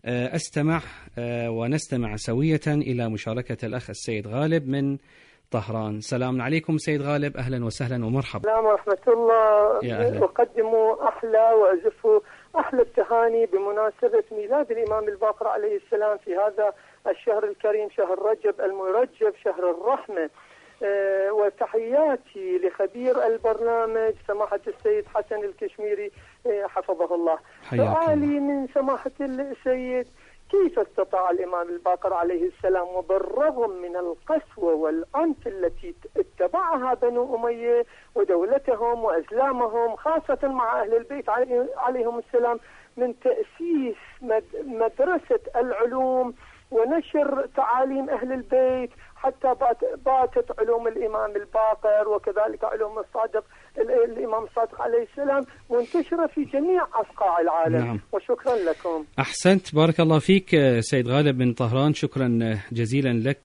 أستمع ونستمع سوية إلى مشاركة الأخ السيد غالب من طهران. سلام عليكم سيد غالب، أهلا وسهلا ومرحبا. السلام ورحمة الله. أقدم أحلى وأزف أحلى التهاني بمناسبة ميلاد الإمام الباقر عليه السلام في هذا الشهر الكريم، شهر رجب المرجب، شهر الرحمة. وتحياتي لخبير البرنامج سماحة السيد حسن الكشميري حفظه الله. سؤالي من سماحة السيد: كيف استطاع الإمام الباقر عليه السلام وبالرغم من القسوة والعنف التي اتبعها بنو أمية ودولتهم وأزلامهم خاصة مع أهل البيت عليهم السلام من تأسيس مدرسة العلوم ونشر تعاليم أهل البيت حتى باتت علوم الإمام الباقر وكذلك علوم الإمام الصادق عليه السلام وانتشر في جميع أصقاع العالم. نعم. وشكرا لكم. أحسنت، بارك الله فيك سيد غالب من طهران، شكرا جزيلا لك.